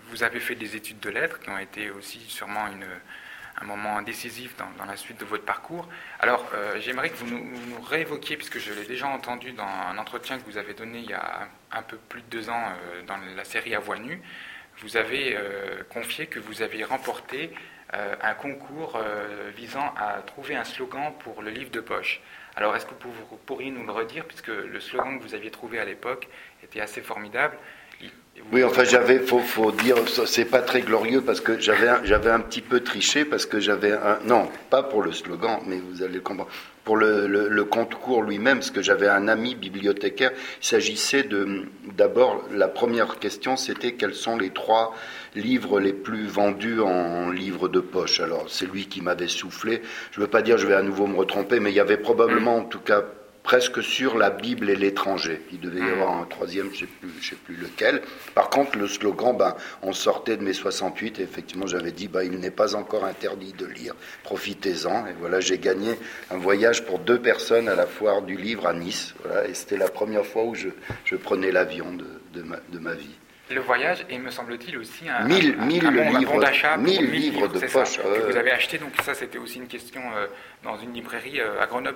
vous avez fait des études de lettres qui ont été aussi sûrement un moment décisif dans la suite de votre parcours. Alors, j'aimerais que vous nous réévoquiez, puisque je l'ai déjà entendu dans un entretien que vous avez donné il y a un peu plus de 2 ans dans la série À voix nue, vous avez confié que vous aviez remporté un concours visant à trouver un slogan pour le livre de poche. Alors, est-ce que vous pourriez nous le redire, puisque le slogan que vous aviez trouvé à l'époque était assez formidable? Oui, enfin, faut dire, c'est pas très glorieux parce que j'avais un petit peu triché parce que non, pas pour le slogan, mais vous allez le comprendre, pour le concours lui-même, parce que j'avais un ami bibliothécaire. Il s'agissait d'abord, la première question, c'était quels sont les 3 livres les plus vendus en livres de poche. Alors, c'est lui qui m'avait soufflé. Je veux pas dire, je vais à nouveau me retromper, mais il y avait probablement, en tout cas, presque sûr, la Bible et l'étranger. Il devait y avoir un 3e, je sais plus lequel. Par contre, le slogan, on sortait de mai 68, et effectivement, j'avais dit, il n'est pas encore interdit de lire, profitez-en. Et voilà, j'ai gagné un voyage pour 2 personnes à la foire du livre à Nice. Voilà, et c'était la première fois où je prenais l'avion de ma vie. Le voyage est, me semble-t-il, aussi un bon d'achat pour 1000 livres de poche que vous avez acheté. Donc ça, c'était aussi une question dans une librairie à Grenoble.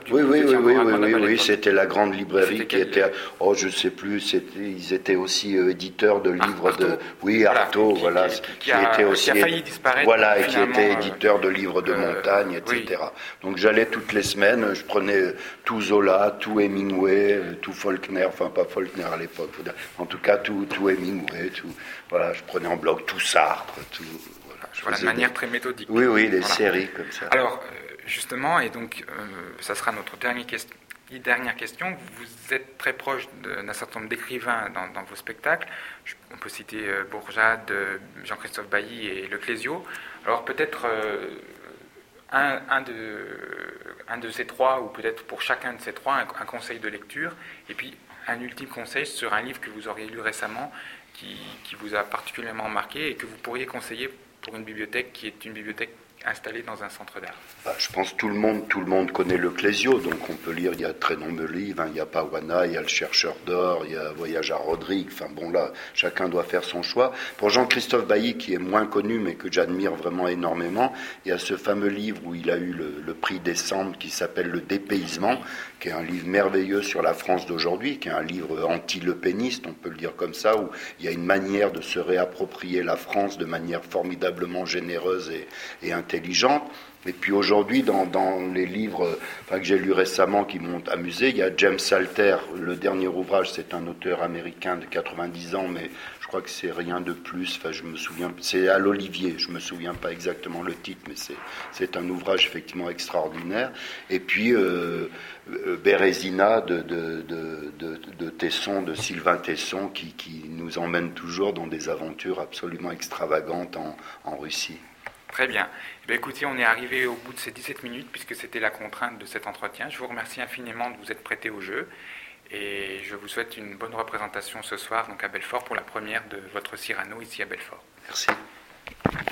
Oui, c'était la grande librairie qui était, je sais plus, ils étaient aussi éditeurs de livres Artaud, voilà, qui a failli disparaître. Voilà, et qui était éditeur de livres de montagne, etc. Oui. Donc j'allais toutes les semaines, je prenais tout Zola, tout Hemingway, tout Faulkner, enfin pas Faulkner à l'époque, en tout cas tout Hemingway. Voilà, je prenais en bloc tout Sartre, tout. Voilà, de manière très méthodique. Oui, des séries comme ça. Alors, justement, et donc, ça sera notre dernière question. Vous êtes très proche d'un certain nombre d'écrivains dans vos spectacles. On peut citer Bourjade, Jean-Christophe Bailly et Le Clésio. Alors, peut-être un de ces 3, ou peut-être pour chacun de ces 3, un conseil de lecture, et puis un ultime conseil sur un livre que vous auriez lu récemment, qui vous a particulièrement marqué et que vous pourriez conseiller pour une bibliothèque qui est une bibliothèque installée dans un centre d'art. Je pense que tout le monde connaît Le Clésio, donc on peut lire, il y a très nombreux livres, il y a Paouana, il y a Le Chercheur d'or, il y a Voyage à Rodrigue, là, chacun doit faire son choix. Pour Jean-Christophe Bailly, qui est moins connu, mais que j'admire vraiment énormément, il y a ce fameux livre où il a eu le prix Décembre, qui s'appelle Le Dépaysement, qui est un livre merveilleux sur la France d'aujourd'hui, qui est un livre anti-lepéniste, on peut le dire comme ça, où il y a une manière de se réapproprier la France de manière formidablement généreuse et intelligente. Et puis aujourd'hui, dans les livres que j'ai lus récemment qui m'ont amusé, il y a James Salter, le dernier ouvrage, c'est un auteur américain de 90 ans, mais je crois que c'est rien de plus, je me souviens, c'est à l'Olivier, je me souviens pas exactement le titre, mais c'est un ouvrage effectivement extraordinaire. Et puis Bérésina de Tesson, de Sylvain Tesson, qui nous emmène toujours dans des aventures absolument extravagantes en Russie. Très bien. Écoutez, on est arrivé au bout de ces 17 minutes, puisque c'était la contrainte de cet entretien. Je vous remercie infiniment de vous être prêté au jeu, et je vous souhaite une bonne représentation ce soir, donc à Belfort, pour la première de votre Cyrano ici à Belfort. Merci.